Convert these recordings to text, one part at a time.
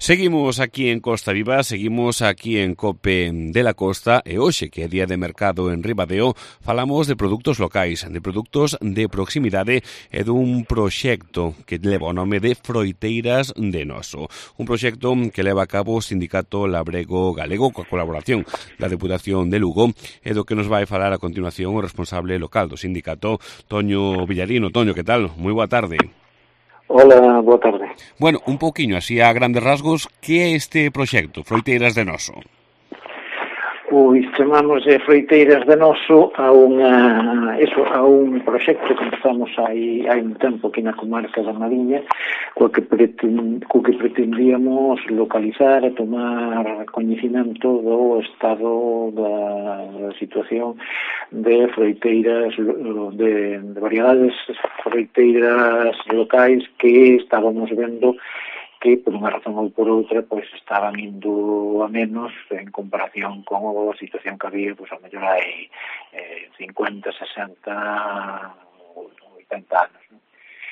Seguimos aquí en Costa Viva, seguimos aquí en COPE de la Costa e hoxe, que é día de mercado en Ribadeo, falamos de produtos locais, de produtos de proximidade e dun proxecto que leva o nome de Froiteiras de Noso. Un proxecto que leva a cabo o Sindicato Labrego Galego coa colaboración da Deputación de Lugo e do que nos vai falar a continuación o responsable local do sindicato, Toño Villarino. Toño, que tal? Moi boa tarde. Hola, boa tarde. Bueno, un pouquiño, así a grandes rasgos, que é este proxecto, Froiteiras de Noso? Pois chamamos de Froiteiras de Noso a un proxecto que empezamos hai un tempo aquí na comarca da Mariña, co que pretendíamos localizar e tomar coñecimento do estado da situación de froiteiras, de variedades froiteiras locais que estábamos vendo que por unha razón ou por outra pois estaban indo a menos en comparación con a situación que había pois a mellor hai 50, 60 ou 80 anos, non?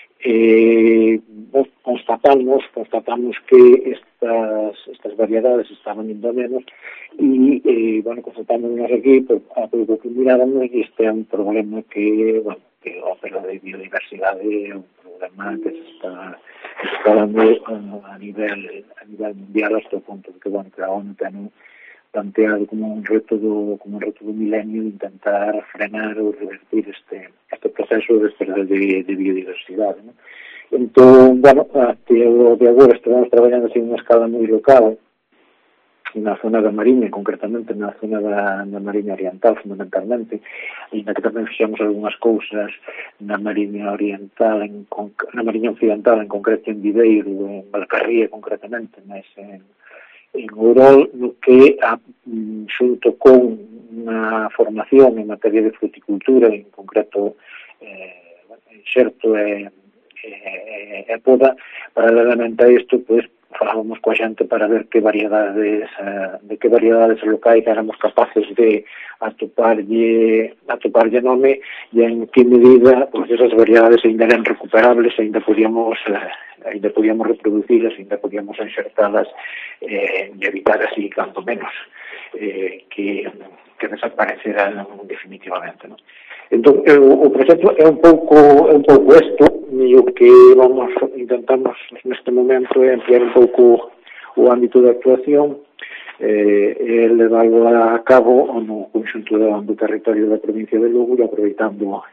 Constatamos que estas variedades estaban indo a menos e, constatamos aquí, a pouco que mirábamos, e este é un problema que o pelo de biodiversidade é un problema que se está dando a nivel mundial hasta o punto de que, que a ONU ten planteado como un reto do milenio de intentar frenar ou revertir este proceso de perda de biodiversidade, ¿no? Entón, até o de agora estamos traballando en unha escala moi local na zona da Mariña, concretamente na zona da Mariña Oriental, fundamentalmente, ainda que tamén fixemos algunhas cousas na Mariña Oriental, na Mariña Occidental, en concreto en Viveiro, en Valcarría, concretamente, en Ourol, no que, xunto con unha formación en materia de fruticultura, en concreto, xerto e poda, paralelamente a isto, pois, falábamos coa xente para ver que variedades locais éramos capaces de atoparlle nome e en que medida pois esas variedades ainda eran recuperables, ainda podíamos reproducirlas, ainda podíamos enxertalas e evitar así, canto menos que desapareceran definitivamente, non? Entón, o proxecto é un pouco isto, e o que intentamos neste momento é ampliar un pouco o ámbito de actuación e levarlo a cabo no conxunto do territorio da provincia de Lugo, e aproveitando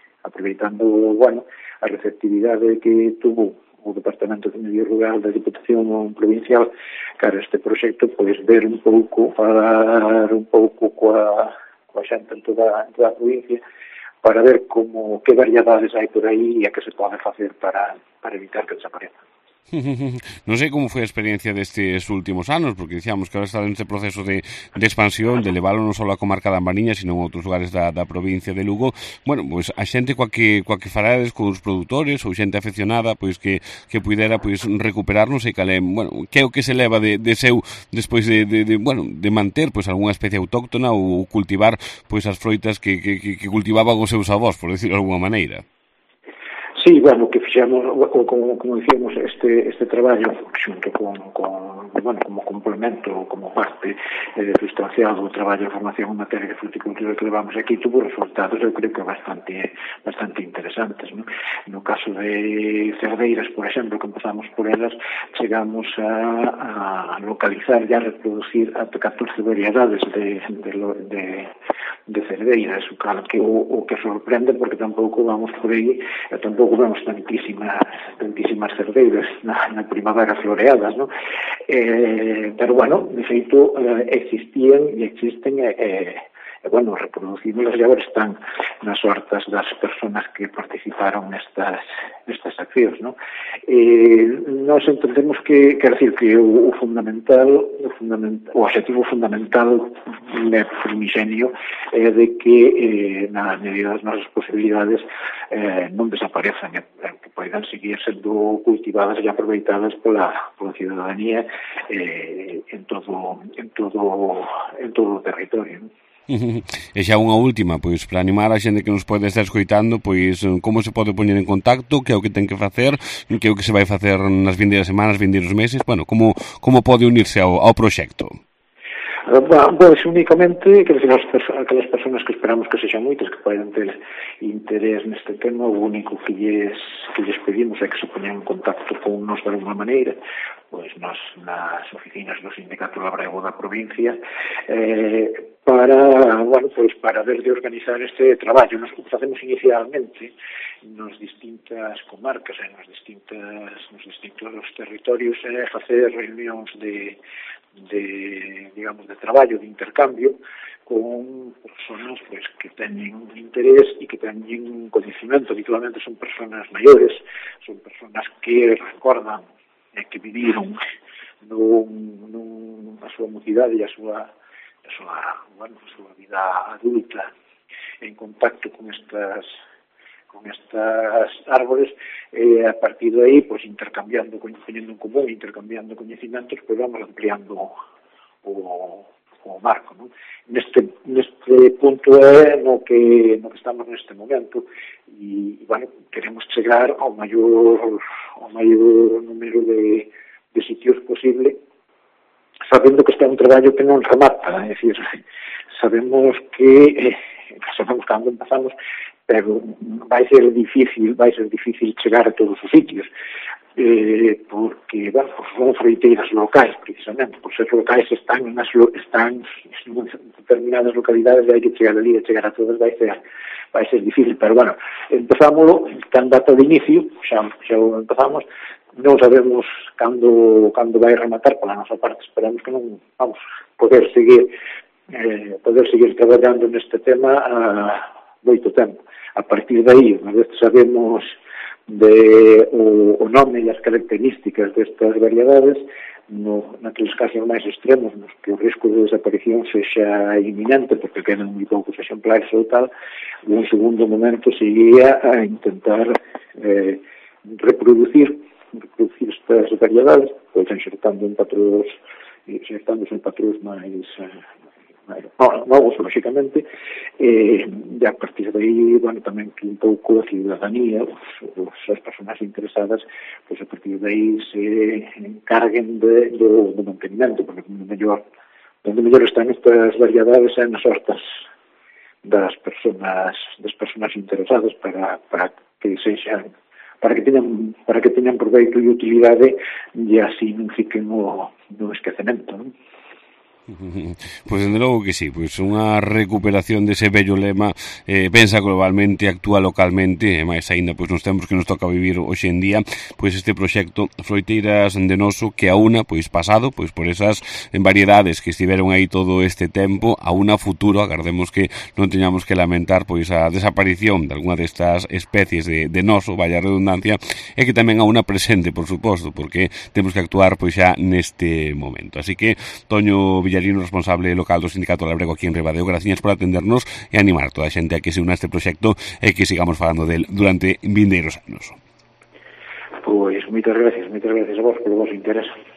a receptividade que tuvo o Departamento de Medio Rural da Diputación Provincial cara a este proxecto, pois ver un pouco, falar un pouco coa xente en toda a provincia, para ver que variedades hai por aí e a que se pode facer para evitar que desaparezcan. Non sei como foi a experiencia destes últimos anos, porque dicíamos que agora está neste proceso de expansión, de leválo non só a comarca da Mariña, sino a outros lugares da provincia de Lugo. Bueno, pois a xente coa que falades cos produtores ou xente aficionada, pois que puidera pois recuperar, non sei cal é, que é o que se leva de seu despois de manter pois algunha especie autóctona ou cultivar pois as froitas que cultivaban os seus avós, por decirlo de alguma maneira. Sí, que fixemos, como dicíamos, este traballo xunto como complemento, como parte sustancial do traballo de formación en materia de fruticultura que levamos aquí, tuvo resultados, eu creo que bastante interesantes, ¿no? No caso de cerdeiras, por exemplo, que empezamos por elas, chegamos a localizar e a reproducir ata 14 variedades de cerdeiras, o que sorprende, porque tampouco vamos por aí, tampouco vemos tantísimas cerdeiras na primavera floreadas, ¿no? Pero, de feito, existían e existen reproducimos e agora están nas hortas das persoas que participaron nestas accións, ¿no? Nós entendemos que, quer decir, que o objetivo fundamental primigenio é de que na medida das nosas posibilidades non desaparezan, que poidan seguir sendo cultivadas e aproveitadas pola ciudadanía en todo o territorio, ¿no? E xa unha última, pois, para animar a xente que nos pode estar escoitando, pois, como se pode poñer en contacto, que é o que ten que facer, que é o que se vai facer nas vindeiras semanas, vindeiros meses, bueno, como pode unirse ao proxecto? Pois únicamente aquelas persoas que esperamos que sexan moitas que poden ter interés neste tema, o único que lles pedimos é que se poñan en contacto con nos de alguma maneira, pois nas oficinas do Sindicato Labrego da provincia, para ver de organizar este traballo. Nos facemos inicialmente nas distintas comarcas e nos distintos territorios facer reunións de traballo, de intercambio con persoas pois, que teñen interés e que teñen coñecimento. Habitualmente son persoas maiores, son persoas que recordan que viviron a súa mocidade e a súa vida adulta en contacto con estas árboles, a partir de aí, pois, intercambiando, poñendo en común, intercambiando coñecimentos, pois vamos ampliando o marco, non? Neste punto é no que estamos neste momento e, queremos chegar ao maior número de sitios posible, sabendo que este é un traballo que non remata, é dicir, sabemos cando empezamos, pero vai ser difícil chegar a todos os sitios, porque, son froiteiras locais, precisamente, por ser locais están en determinadas localidades e hai que chegar ali, e chegar a todas vai ser difícil, pero, empezamos, cando data de inicio, xa empezamos, non sabemos cando vai rematar, pola nosa parte, esperamos que non vamos poder seguir traballando neste tema a moito tempo. A partir de aí, unha vez sabemos o nome e as características destas variedades, naqueles casos máis extremos, nos que o risco de desaparición sexa inminente, porque quedan moi poucos exemplares ou tal, en segundo momento seguía a intentar reproducir estas variedades, pois insertándose en patrós máis novos, lógicamente, e a partir de aí, tamén que un pouco a ciudadanía, as persoas interesadas, pois a partir de aí se encarguen do mantenimento, porque onde mellor están estas variedades é nas hortas das persoas interesadas para que sexan, para que teñan proveito e utilidade e así non fiquen no esquecemento, non? Pois, dende logo que sí, pois unha recuperación dese bello lema, pensa globalmente, actúa localmente, e máis aínda pois nos tempos que nos toca vivir hoxe en día, pois este proxecto Froiteiras de Noso, que aúna, pois pasado, pois por esas variedades que estiveron aí todo este tempo, a unha futuro, agardemos que non teñamos que lamentar pois a desaparición de algunha destas especies de noso, vaya redundancia, e que tamén a unha presente, por suposto, porque temos que actuar pois xa neste momento. Así que, Toño Villarino, responsable local do Sindicato Labrego aquí en Ribadeo, graciñas por atendernos e animar toda a xente a que se una a este proxecto e que sigamos falando del durante vindeiros anos. Pois moitas gracias a vos polo vosso interés.